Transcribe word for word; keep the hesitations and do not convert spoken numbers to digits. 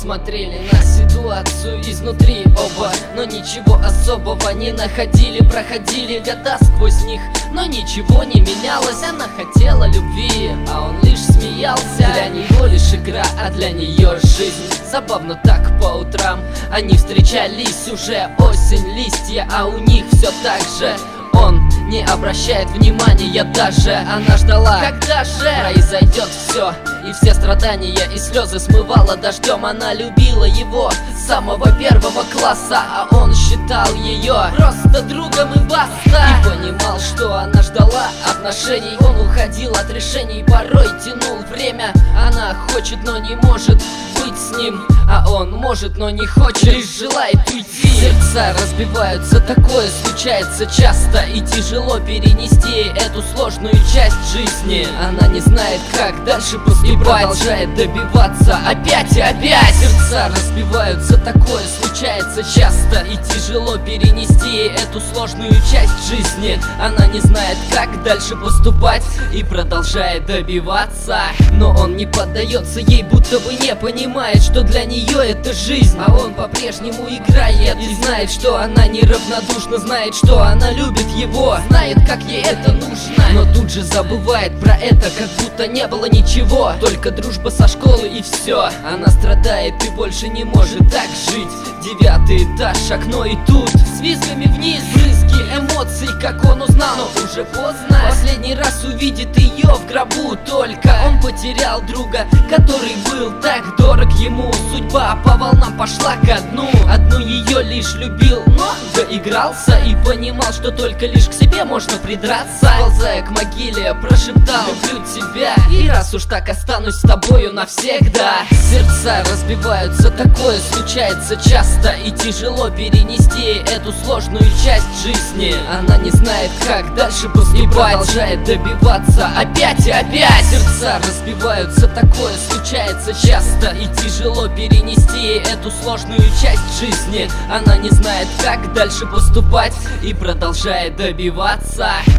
смотрели на ситуацию изнутри оба, но ничего особого не находили. Проходили года сквозь них, но ничего не менялось. Она хотела любви, а он лишь смеялся. Для него лишь игра, а для нее жизнь. Забавно так по утрам они встречались. Уже осень, листья, а у них все так же. Он не обращает внимания даже. Она ждала, когда же произойдет все. И все страдания и слезы смывала дождем. Она любила его с самого первого класса, а он считал ее просто другом и баста. И понимал, что она ждала отношений. Он уходил от решений, порой тянул время. Она хочет, но не может быть с ним, а он может, но не хочет, лишь желает уйти. Сердца разбиваются, такое случается часто, и тяжело перенести эту сложную часть жизни. Она не знает, как дальше поступать, и продолжает добиваться опять и опять. Сердца разбиваются, такое случается часто, и тяжело перенести эту сложную часть жизни. Она не знает, как дальше поступать, и продолжает добиваться. Но он не поддается ей, будто бы не понимает, что для нее это жизнь. А он по-прежнему играет и знает, что она неравнодушна, знает, что она любит его, знает, как ей это нужно, но тут же забывает про это, как будто не было ничего. Только дружба со школы и все. Она страдает и больше не может так жить. Девятый этаж, окно, и тут с визгами вниз брызги эмоций, как он узнал, но уже поздно. Последний раз увидит ее в гробу. Только он потерял друга, который был так дорог ему. Судьба по волнам пошла ко дну. Одну ее лишь любил, но доигрался и понимал, что только лишь к себе можно придраться. Ползая к могиле, прошептал: люблю тебя, и раз уж так, останусь с тобою навсегда. Сердца разбиваются, такое случается часто, и тяжело перенести эту сложную часть жизни. Она не знает, как дальше поступать, и продолжает добиваться опять и опять. Сердца разбиваются, такое случается часто, и тяжело перенести эту сложную часть жизни. Она не знает, как дальше поступать, и продолжает добиваться.